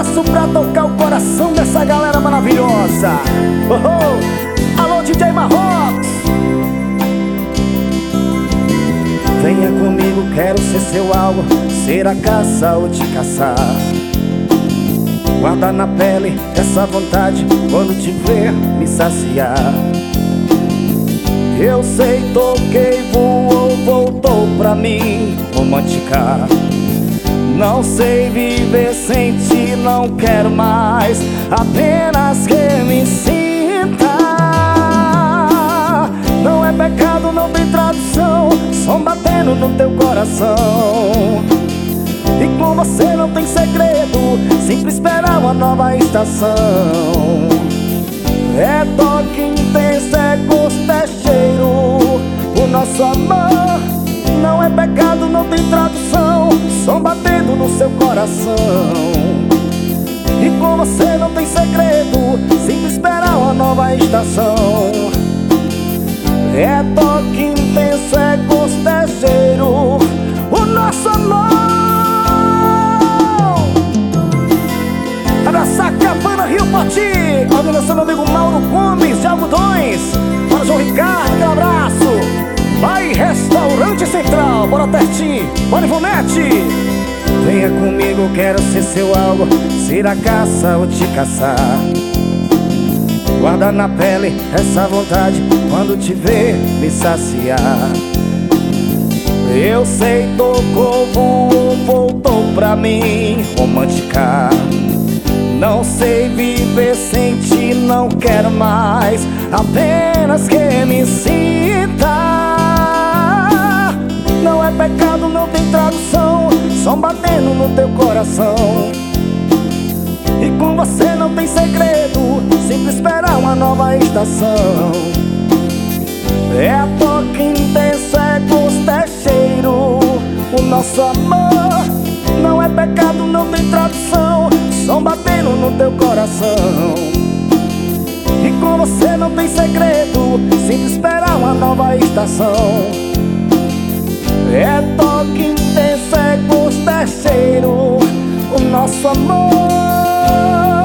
sucesso pra tocar o coração dessa galera maravilhosa. Alô, DJ Marrocos. Venha comigo, quero ser seu alvo, ser a caça ou te caçar. Guarda na pele essa vontade, quando te ver me saciar. Eu sei, toquei, voou, voltou pra mim romântica. Não sei viver sem ti, não quero mais, apenas que me sinta. Não é pecado, não tem tradução, som batendo no teu coração. E com você não tem segredo, sempre esperar uma nova estação. É toque intenso, é gosto, é cheiro. O nosso amor não é pecado, não tem tradução, som batendo no seu coração. E com você não tem segredo, sempre esperar uma nova estação. É toque intenso, é gosto, é cheiro. O nosso amor. Abraçar Cabana, Rio Poti. Organização meu amigo Mauro Gomes de Algodões. Para João Ricardo, aquele abraço. Vai Restaurante Central, bora Terti, bora Ivonete. Venha comigo, quero ser seu alvo, ser a caça ou te caçar. Guarda na pele essa vontade, quando te ver me saciar. Eu sei, tocou, voou, voltou pra mim romântica. Não sei viver sem ti, não quero mais, apenas que me sinta. Não é pecado, não tem tradução, som batendo no teu coração. E com você não tem segredo, sempre esperar uma nova estação. É toque intenso, é gosto, é cheiro. O nosso amor não é pecado, não tem tradução, som batendo no teu coração. E com você não tem segredo, sempre esperar uma nova estação. É toque intenso, é gosto, é cheiro. O nosso amor.